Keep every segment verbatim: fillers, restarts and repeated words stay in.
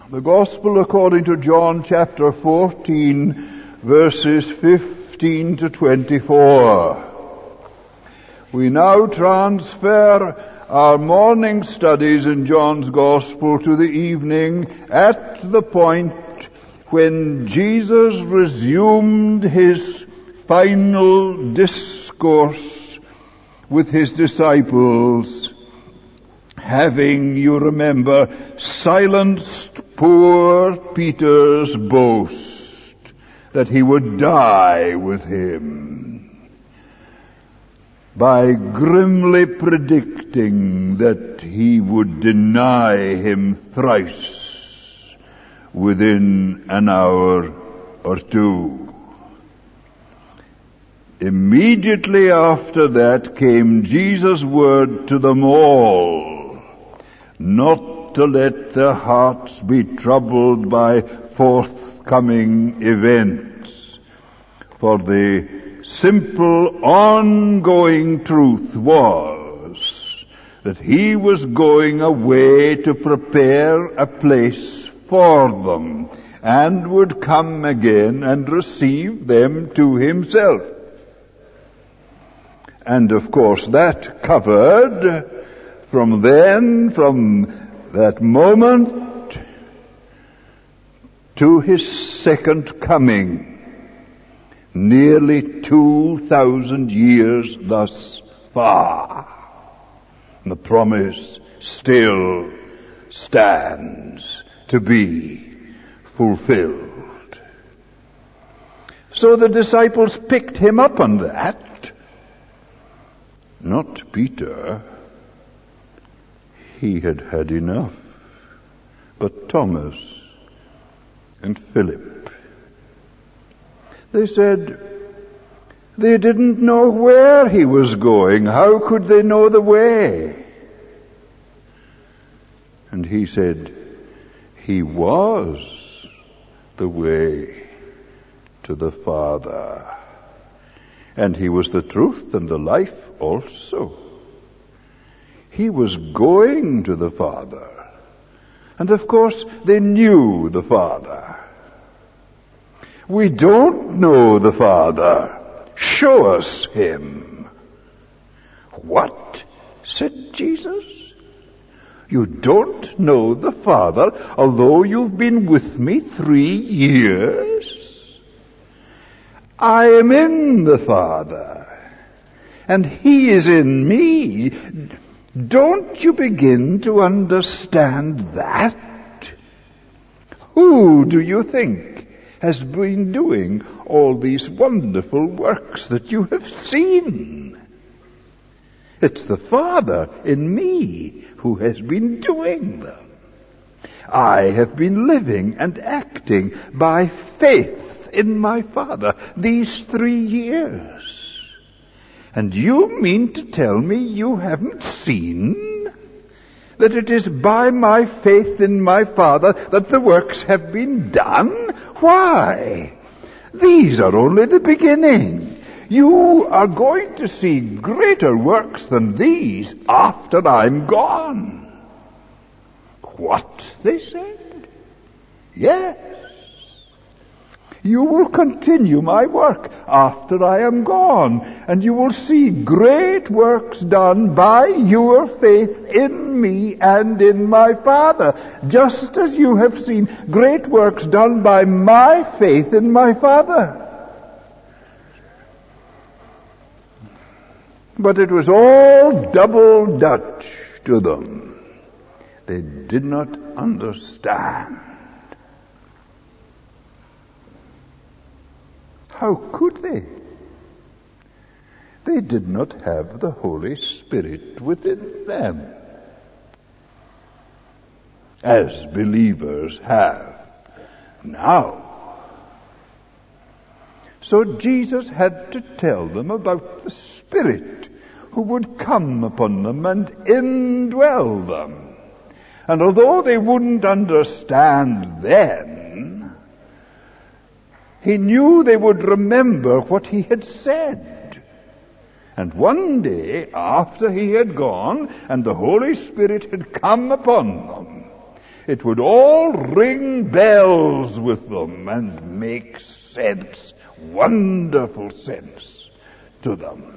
The Gospel according to John chapter fourteen, verses fifteen to twenty-four. We now transfer our morning studies in John's Gospel to the evening at the point when Jesus resumed his final discourse with his disciples, having, you remember, silenced poor Peter's boast that he would die with him by grimly predicting that he would deny him thrice within an hour or two. Immediately after that came Jesus' word to them all, not to let their hearts be troubled by forthcoming events. For the simple, ongoing truth was that he was going away to prepare a place for them, and would come again and receive them to himself. And of course that covered from then, from that moment to his second coming, nearly two thousand years thus far. And the promise still stands to be fulfilled. So the disciples picked him up on that. Not Peter. He had had enough. But Thomas and Philip. They said they didn't know where he was going. How could they know the way? And he said, he was the way to the Father. And he was the truth and the life also. He was going to the Father. And of course they knew the Father. We don't know the Father. Show us him. What? Said Jesus. You don't know the Father, although you've been with me three years? I am in the Father, and he is in me. Don't you begin to understand that? Who do you think has been doing all these wonderful works that you have seen? It's the Father in me who has been doing them. I have been living and acting by faith in my Father these three years. And you mean to tell me you haven't seen that it is by my faith in my Father that the works have been done? Why? These are only the beginning. You are going to see greater works than these after I'm gone. What? They said. Yes. You will continue my work after I am gone, and you will see great works done by your faith in me and in my Father, just as you have seen great works done by my faith in my Father. But it was all double Dutch to them. They did not understand. How could they? They did not have the Holy Spirit within them, as believers have now. So Jesus had to tell them about the Spirit who would come upon them and indwell them. And although they wouldn't understand then, he knew they would remember what he had said. And one day, after he had gone and the Holy Spirit had come upon them, it would all ring bells with them and make sense, wonderful sense to them.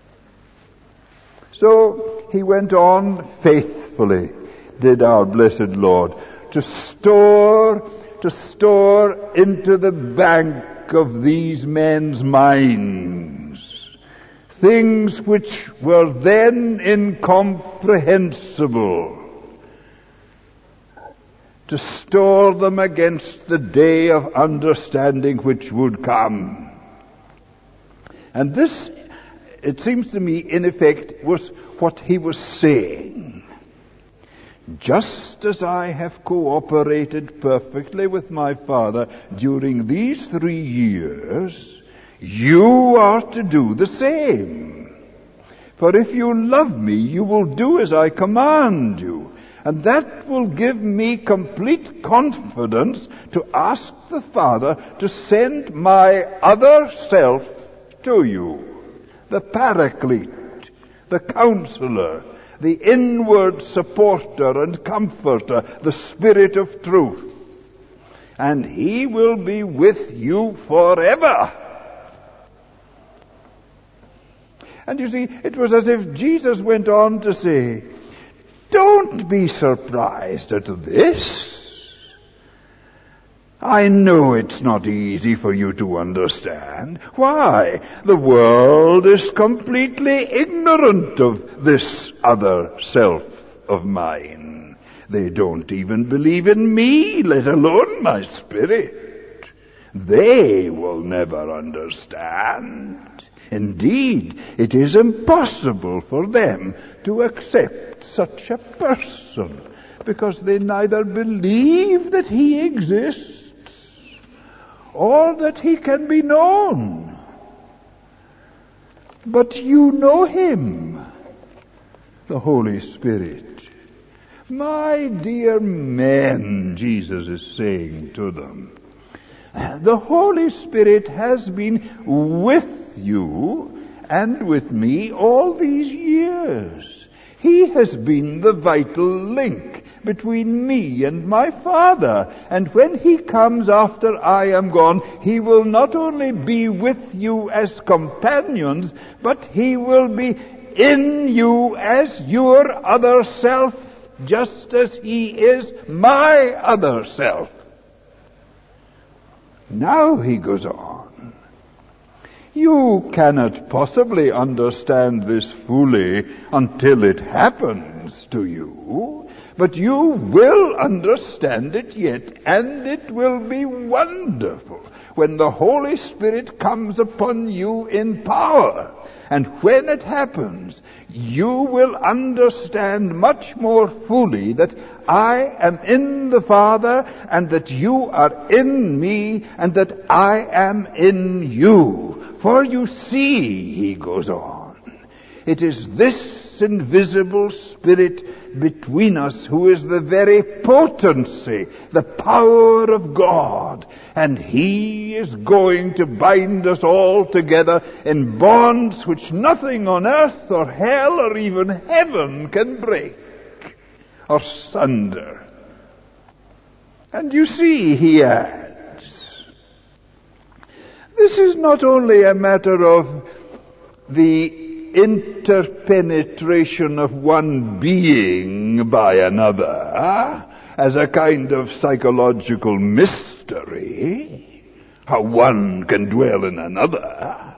So he went on faithfully, did our blessed Lord, to store, to store into the bank of these men's minds things which were then incomprehensible, to store them against the day of understanding which would come. And this, it seems to me, in effect, was what he was saying. Just as I have cooperated perfectly with my Father during these three years, you are to do the same. For if you love me, you will do as I command you. And that will give me complete confidence to ask the Father to send my other self to you, the Paraclete, the Counselor, the inward supporter and comforter, the Spirit of truth. And he will be with you forever. And you see, it was as if Jesus went on to say, don't be surprised at this. I know it's not easy for you to understand. Why? The world is completely ignorant of this other self of mine. They don't even believe in me, let alone my Spirit. They will never understand. Indeed, it is impossible for them to accept such a person, because they neither believe that he exists or that he can be known. But you know him, the Holy Spirit. My dear men, Jesus is saying to them, the Holy Spirit has been with you and with me all these years. He has been the vital link between me and my Father. And when he comes after I am gone, he will not only be with you as companions, but he will be in you as your other self, just as he is my other self. Now he goes on. You cannot possibly understand this fully until it happens to you, but you will understand it yet, and it will be wonderful when the Holy Spirit comes upon you in power. And when it happens, you will understand much more fully that I am in the Father, and that you are in me, and that I am in you. For you see, he goes on, it is this invisible Spirit between us who is the very potency, the power of God. And he is going to bind us all together in bonds which nothing on earth or hell or even heaven can break or sunder. And you see, he adds, this is not only a matter of the interpenetration of one being by another, as a kind of psychological mystery, how one can dwell in another.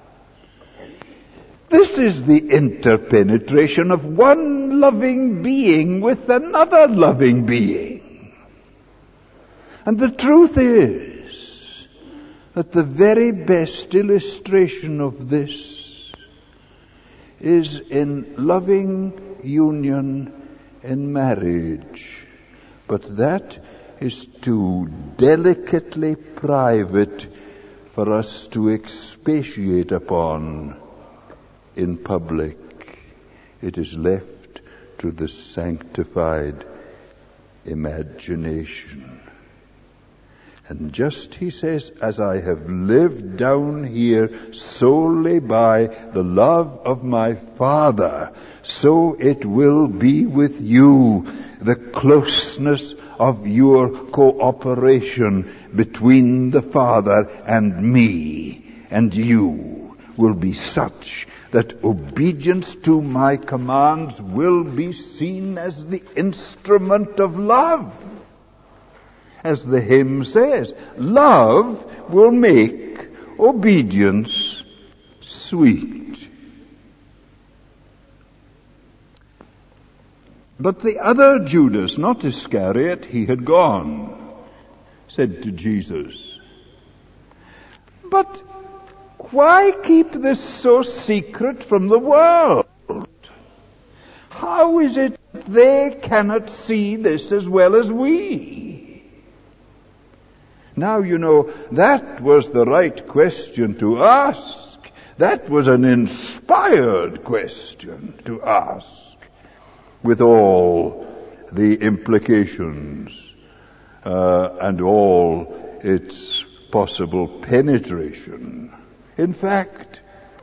This is the interpenetration of one loving being with another loving being. And the truth is that the very best illustration of this is in loving union in marriage. But that is too delicately private for us to expatiate upon in public. It is left to the sanctified imagination. And just, he says, as I have lived down here solely by the love of my Father, so it will be with you. The closeness of your cooperation between the Father and me and you will be such that obedience to my commands will be seen as the instrument of love. As the hymn says, love will make obedience sweet. But the other Judas, not Iscariot, he had gone, said to Jesus, "But why keep this so secret from the world? How is it they cannot see this as well as we?" Now, you know, that was the right question to ask. That was an inspired question to ask, with all the implications uh, and all its possible penetration. In fact,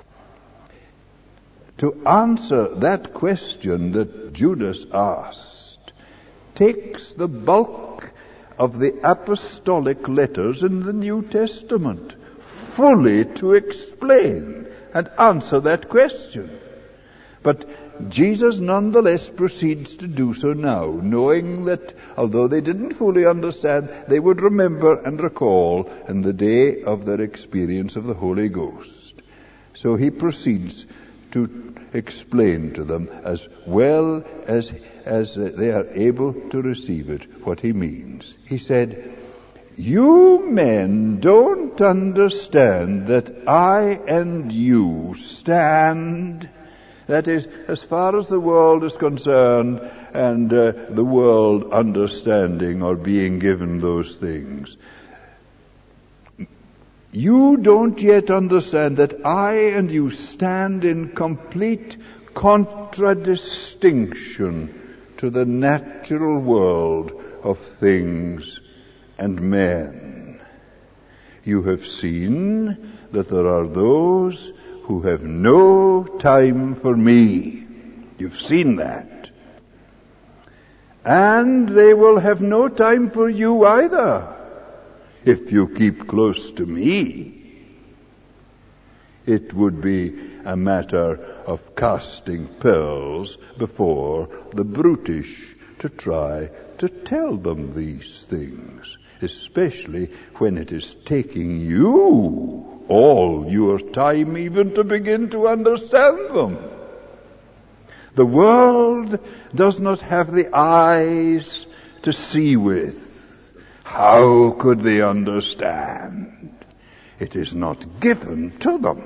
to answer that question that Judas asked takes the bulk of the apostolic letters in the New Testament fully to explain and answer that question. But Jesus nonetheless proceeds to do so now, knowing that although they didn't fully understand, they would remember and recall in the day of their experience of the Holy Ghost. So he proceeds to explain to them as well as, as they are able to receive it what he means. He said, "You men don't understand that I and you stand..." That is, as far as the world is concerned, and uh, the world understanding or being given those things. You don't yet understand that I and you stand in complete contradistinction to the natural world of things and men. You have seen that there are those who have no time for me. You've seen that. And they will have no time for you either, if you keep close to me. It would be a matter of casting pearls before the brutish to try to tell them these things, especially when it is taking you all your time even to begin to understand them. The world does not have the eyes to see with. How could they understand? It is not given to them.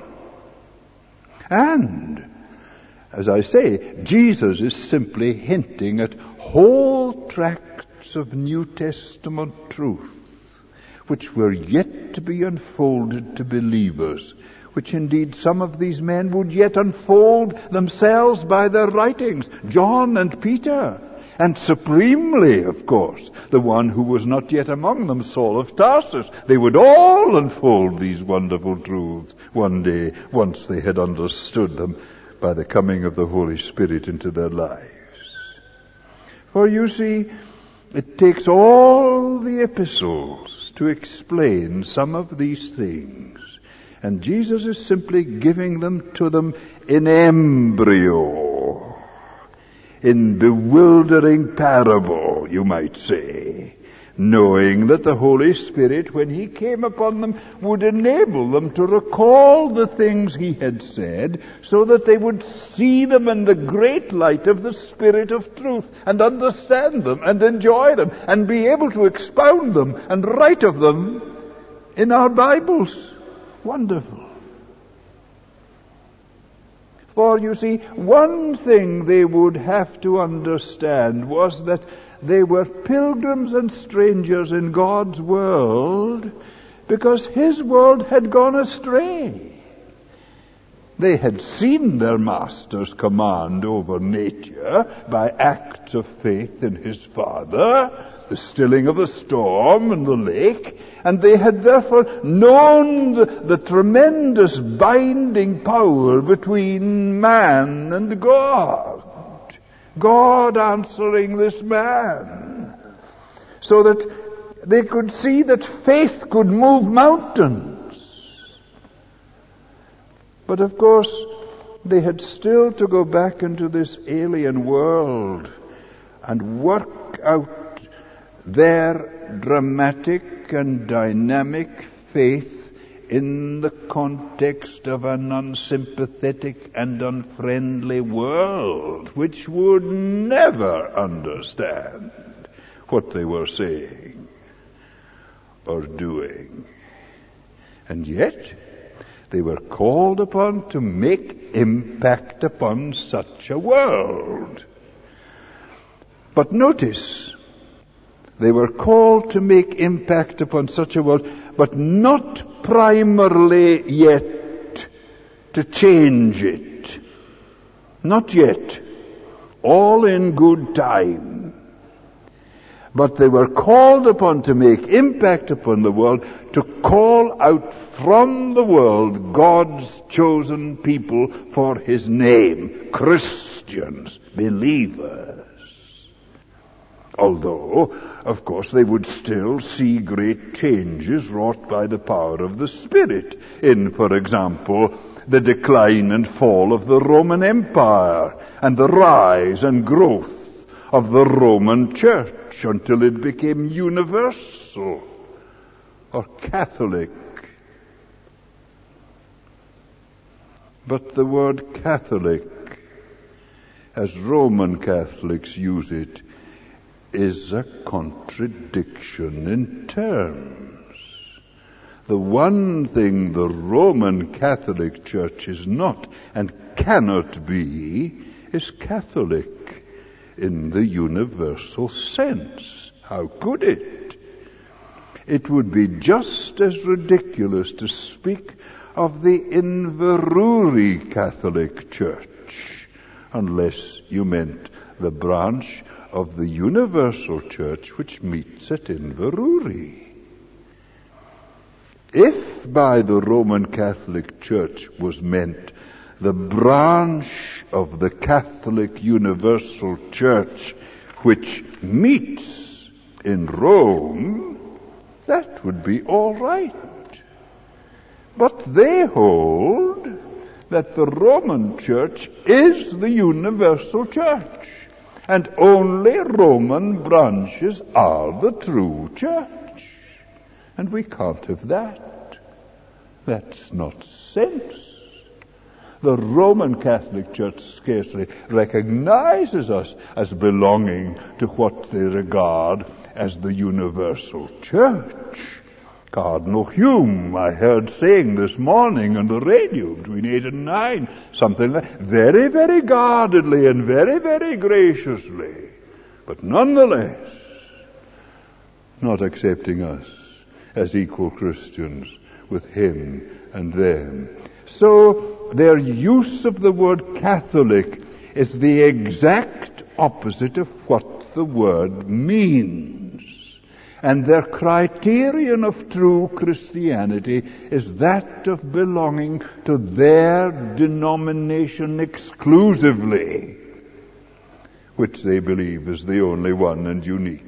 And, as I say, Jesus is simply hinting at whole tracts of New Testament truth, which were yet to be unfolded to believers, which indeed some of these men would yet unfold themselves by their writings, John and Peter, and supremely, of course, the one who was not yet among them, Saul of Tarsus. They would all unfold these wonderful truths one day, once they had understood them by the coming of the Holy Spirit into their lives. For you see, it takes all the epistles to explain some of these things. And Jesus is simply giving them to them in embryo, in bewildering parable, you might say, knowing that the Holy Spirit, when he came upon them, would enable them to recall the things he had said, so that they would see them in the great light of the Spirit of truth, and understand them, and enjoy them, and be able to expound them, and write of them in our Bibles. Wonderful. For, you see, one thing they would have to understand was that they were pilgrims and strangers in God's world, because his world had gone astray. They had seen their master's command over nature by acts of faith in his Father, the stilling of the storm in the lake, and they had therefore known the, the tremendous binding power between man and God. God answering this man. so that they could see that faith could move mountains. But of course, they had still to go back into this alien world and work out their dramatic and dynamic faith in the context of an unsympathetic and unfriendly world, which would never understand what they were saying or doing. And yet, they were called upon to make impact upon such a world. But notice, they were called to make impact upon such a world, but not primarily yet to change it. Not yet. All in good time. But they were called upon to make impact upon the world, to call out from the world God's chosen people for His name. Christians, believers. Although, of course, they would still see great changes wrought by the power of the Spirit in, for example, the decline and fall of the Roman Empire and the rise and growth of the Roman Church until it became universal or Catholic. But the word Catholic, as Roman Catholics use it, is a contradiction in terms. The one thing the Roman Catholic Church is not and cannot be is Catholic in the universal sense. How could it? It would be just as ridiculous to speak of the Inverurie Catholic Church, unless you meant the branch of the universal church which meets at Inverurie. If by the Roman Catholic Church was meant the branch of the Catholic Universal Church which meets in Rome, that would be all right. But they hold that the Roman Church is the universal church, and only Roman branches are the true church. And we can't have that. That's not sense. The Roman Catholic Church scarcely recognizes us as belonging to what they regard as the universal church. Cardinal Hume, I heard saying this morning on the radio between eight and nine, something like very, very guardedly and very, very graciously, but nonetheless not accepting us as equal Christians with him and them. So their use of the word Catholic is the exact opposite of what the word means. And their criterion of true Christianity is that of belonging to their denomination exclusively, which they believe is the only one and unique.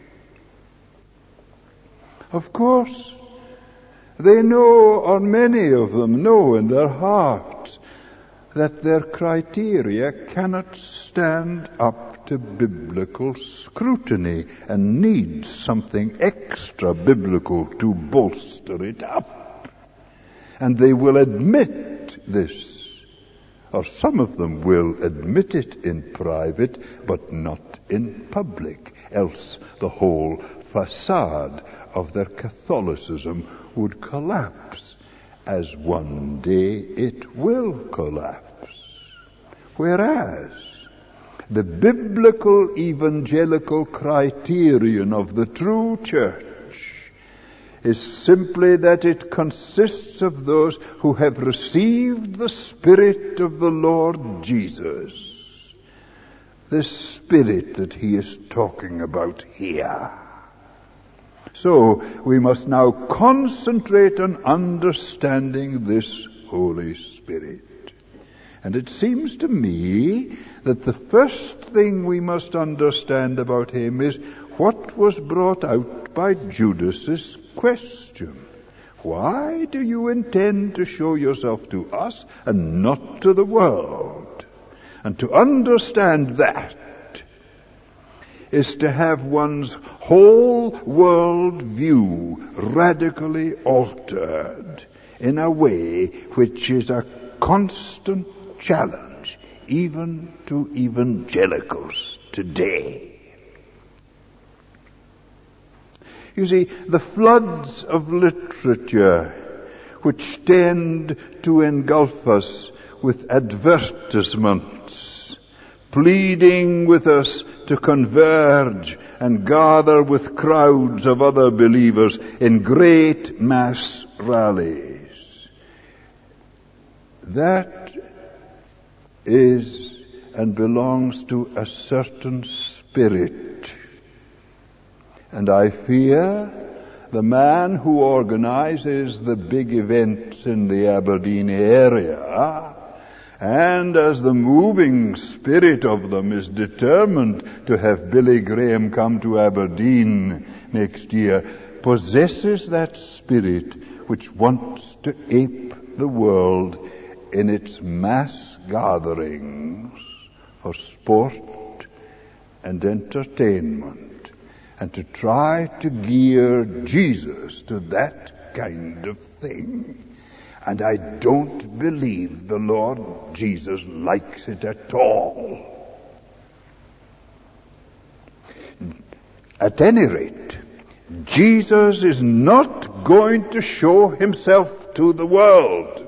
Of course, they know, or many of them know in their hearts, that their criteria cannot stand up to biblical scrutiny and needs something extra biblical to bolster it up. And they will admit this, or some of them will admit it in private, but not in public, else the whole facade of their Catholicism would collapse, as one day it will collapse. Whereas the biblical evangelical criterion of the true church is simply that it consists of those who have received the Spirit of the Lord Jesus. The Spirit that he is talking about here. So we must now concentrate on understanding this Holy Spirit. And it seems to me that the first thing we must understand about him is what was brought out by Judas's question. Why do you intend to show yourself to us and not to the world? And to understand that is to have one's whole world view radically altered in a way which is a constant challenge even to evangelicals today. You see, the floods of literature which tend to engulf us with advertisements, pleading with us to converge and gather with crowds of other believers in great mass rallies. That is and belongs to a certain spirit. And I fear the man who organizes the big events in the Aberdeen area, and as the moving spirit of them is determined to have Billy Graham come to Aberdeen next year, possesses that spirit which wants to ape the world in its mass gatherings for sport and entertainment, and to try to gear Jesus to that kind of thing. And I don't believe the Lord Jesus likes it at all. At any rate, Jesus is not going to show himself to the world,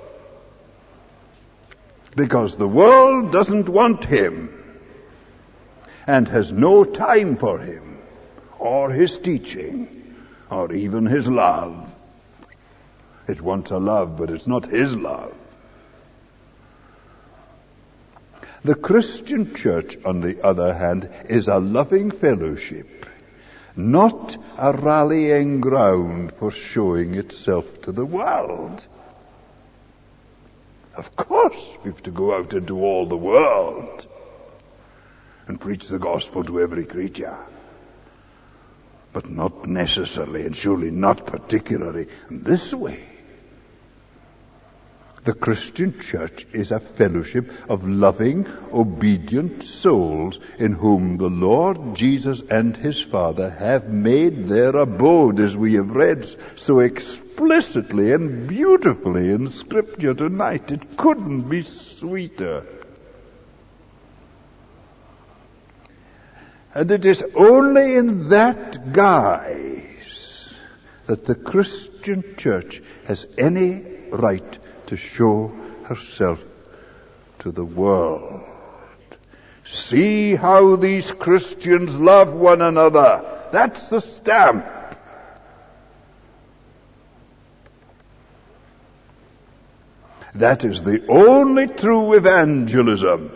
because the world doesn't want him and has no time for him, or his teaching, or even his love. It wants a love, but it's not his love. The Christian church, on the other hand, is a loving fellowship, not a rallying ground for showing itself to the world. Of course, we've to go out into all the world and preach the gospel to every creature, but not necessarily, and surely not particularly, this way. The Christian church is a fellowship of loving, obedient souls in whom the Lord Jesus and his Father have made their abode, as we have read so explicitly and beautifully in Scripture tonight. It couldn't be sweeter. And it is only in that guise that the Christian church has any right to show herself to the world. See how these Christians love one another. That's the stamp. That is the only true evangelism.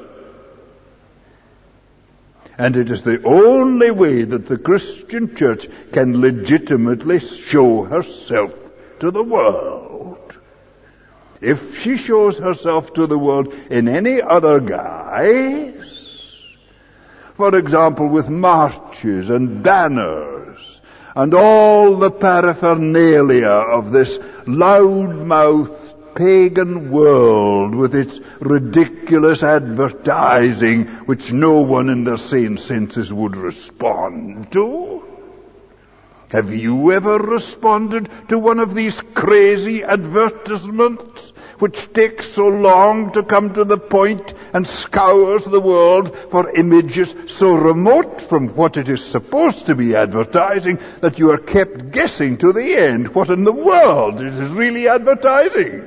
And it is the only way that the Christian church can legitimately show herself to the world. If she shows herself to the world in any other guise, for example with marches and banners and all the paraphernalia of this loud-mouthed pagan world with its ridiculous advertising which no one in their sane senses would respond to. Have you ever responded to one of these crazy advertisements which takes so long to come to the point and scours the world for images so remote from what it is supposed to be advertising that you are kept guessing to the end what in the world it is really advertising?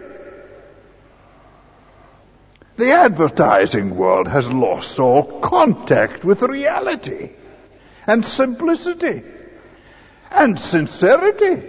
The advertising world has lost all contact with reality and simplicity and sincerity.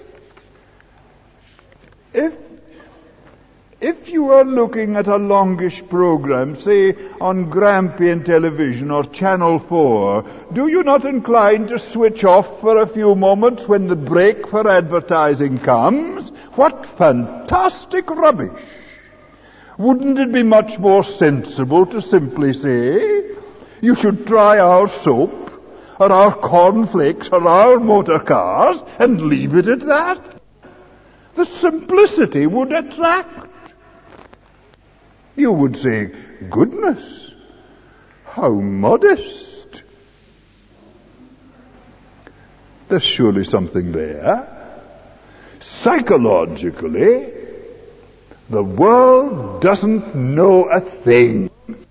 If, if you are looking at a longish program, say on Grampian Television or Channel four, do you not incline to switch off for a few moments when the break for advertising comes? What fantastic rubbish! Wouldn't it be much more sensible to simply say, you should try our soap, or our cornflakes, or our motor cars, and leave it at that. The simplicity would attract. You would say, goodness, how modest. There's surely something there. Psychologically, the world doesn't know a thing.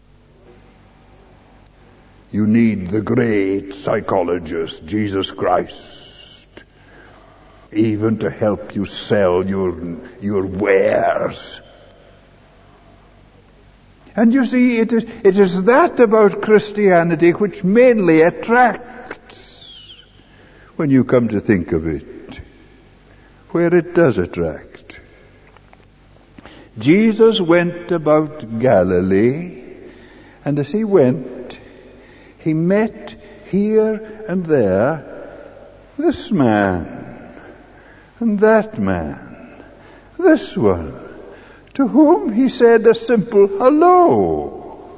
You need the great psychologist, Jesus Christ, even to help you sell your, your wares. And you see, it is, it is that about Christianity which mainly attracts, when you come to think of it, where it does attract. Jesus went about Galilee, and as he went, he met here and there this man and that man, this one, to whom he said a simple hello.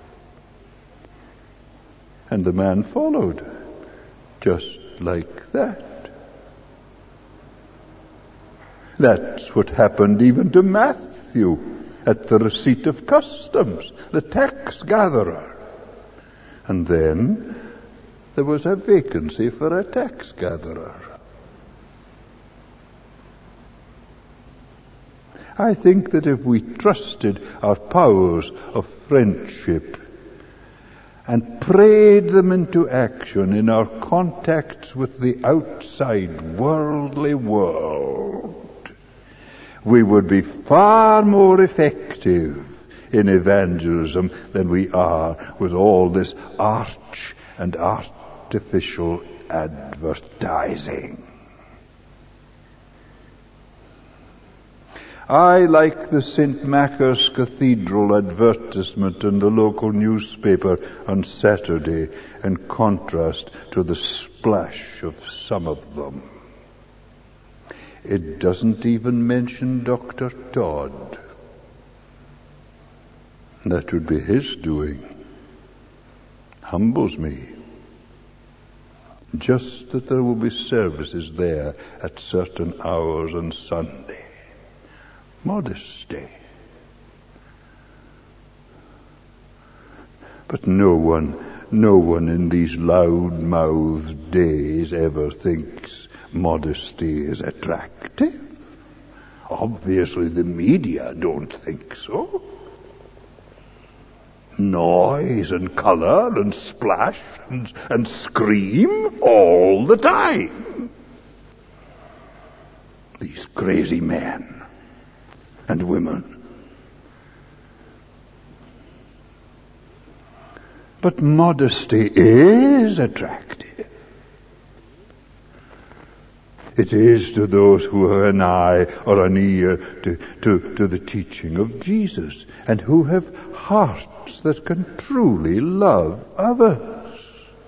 And the man followed, just like that. That's what happened even to Matthew at the receipt of customs, the tax gatherer. And then there was a vacancy for a tax gatherer. I think that if we trusted our powers of friendship and prayed them into action in our contacts with the outside worldly world, we would be far more effective in evangelism than we are with all this arch and artificial advertising. I like the Saint Maca's Cathedral advertisement in the local newspaper on Saturday, in contrast to the splash of some of them. It doesn't even mention Doctor Todd. That would be his doing. Humbles me. Just that there will be services there at certain hours on Sunday. Modesty. But no one, no one in these loud-mouthed days ever thinks modesty is attractive. Obviously the media don't think so. Noise and colour and splash and, and scream all the time. These crazy men and women. But modesty is attractive. It is to those who have an eye or an ear to, to, to the teaching of Jesus, and who have hearts that can truly love others.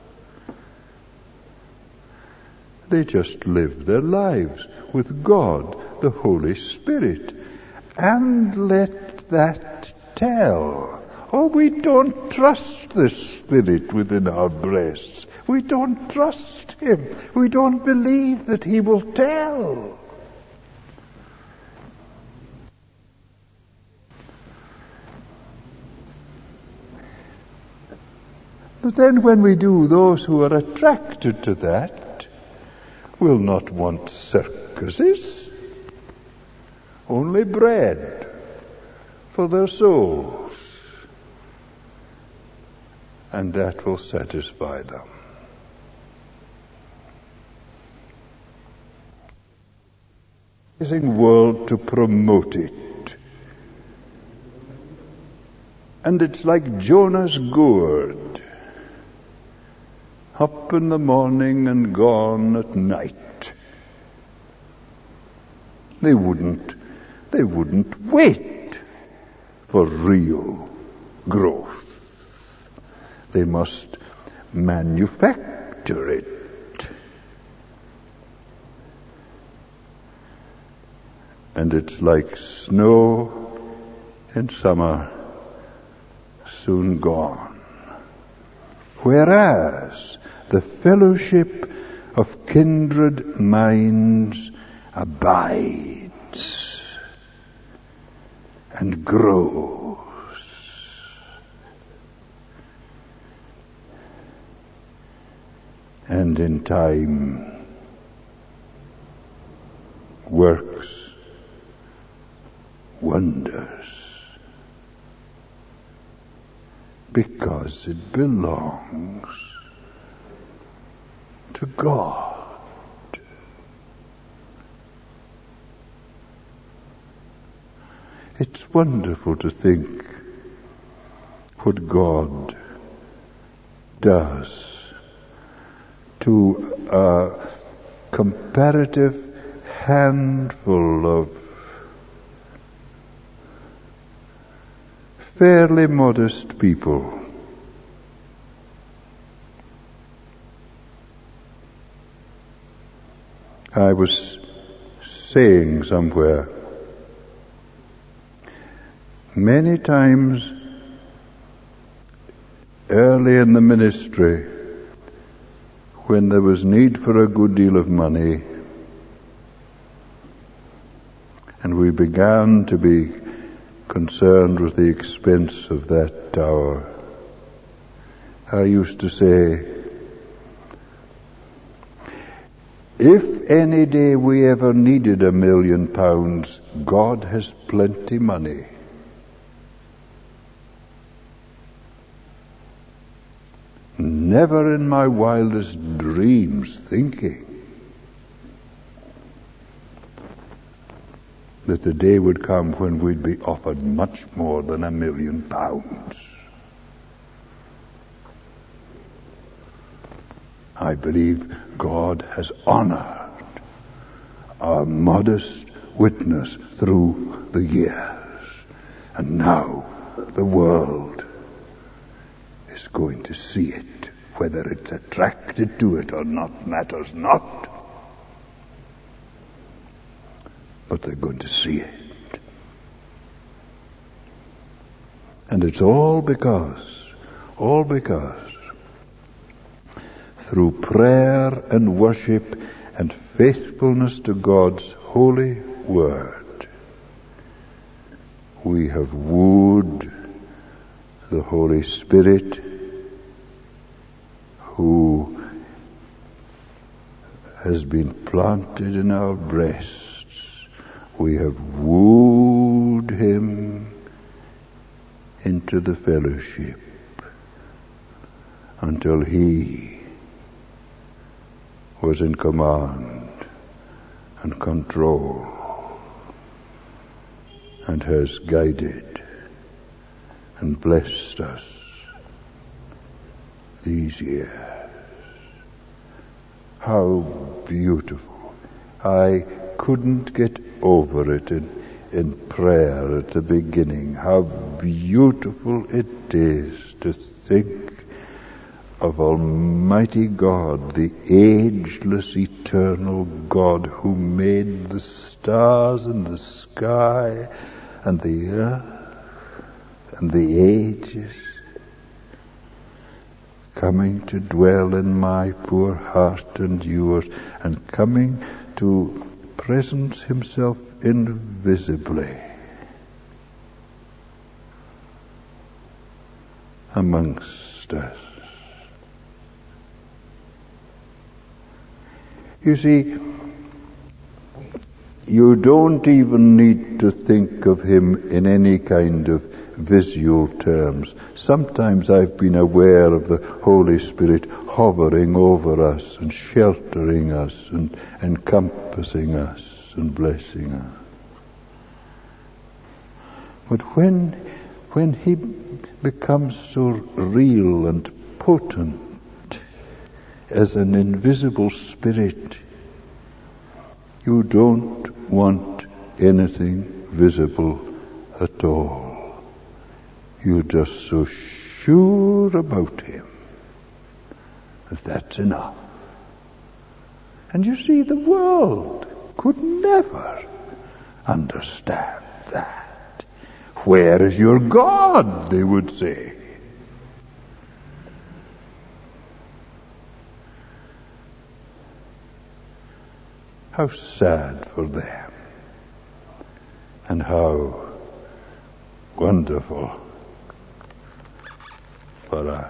They just live their lives with God, the Holy Spirit, and let that tell. Oh, we don't trust the Spirit within our breasts. We don't trust Him. We don't believe that He will tell. But then when we do, those who are attracted to that will not want circuses, only bread for their souls. And that will satisfy them. Amazing world to promote it. And it's like Jonah's gourd. Up in the morning and gone at night. They wouldn't, they wouldn't wait for real growth. They must manufacture it. And it's like snow in summer, soon gone. Whereas the fellowship of kindred minds abides and grows. And in time works wonders, because it belongs to God. It's wonderful to think what God does to a comparative handful of fairly modest people. I was saying somewhere, many times early in the ministry, when there was need for a good deal of money, and we began to be concerned with the expense of that tower, I used to say, if any day we ever needed a million pounds, God has plenty money. Never in my wildest dreams thinking that the day would come when we'd be offered much more than a million pounds. I believe God has honored our modest witness through the years, and now the world is going to see it. Whether it's attracted to it or not matters not. But they're going to see it. And it's all because, all because, through prayer and worship and faithfulness to God's holy word, we have wooed the Holy Spirit, who has been planted in our breasts. We have wooed him into the fellowship until he was in command and control and has guided and blessed us these years. How beautiful. I couldn't get over it in, in prayer at the beginning. How beautiful it is to think of Almighty God, the ageless, eternal God who made the stars and the sky and the earth and the ages, coming to dwell in my poor heart and yours, and coming to presence himself invisibly amongst us. You see, you don't even need to think of him in any kind of visual terms. Sometimes I've been aware of the Holy Spirit hovering over us and sheltering us and encompassing us and blessing us. But when, when he becomes so real and potent as an invisible spirit, you don't want anything visible at all. You're just so sure about him that that's enough. And you see, the world could never understand that. Where is your God, they would say. How sad for them. And how wonderful for us.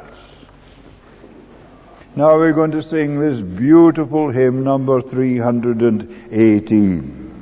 Now we're going to sing this beautiful hymn, number three hundred eighteen.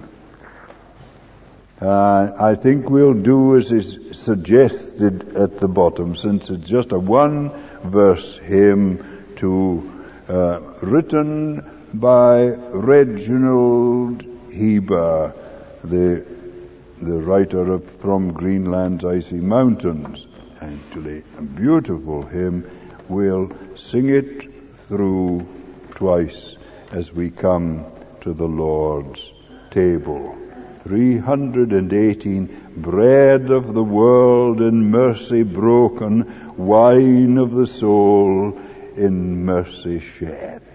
Uh, I think we'll do as is suggested at the bottom, since it's just a one-verse hymn to uh, written by Reginald Heber, the the writer of From Greenland's Icy Mountains. Actually, a beautiful hymn. We'll sing it through twice as we come to the Lord's table. three hundred eighteen, bread of the world in mercy broken, wine of the soul in mercy shed.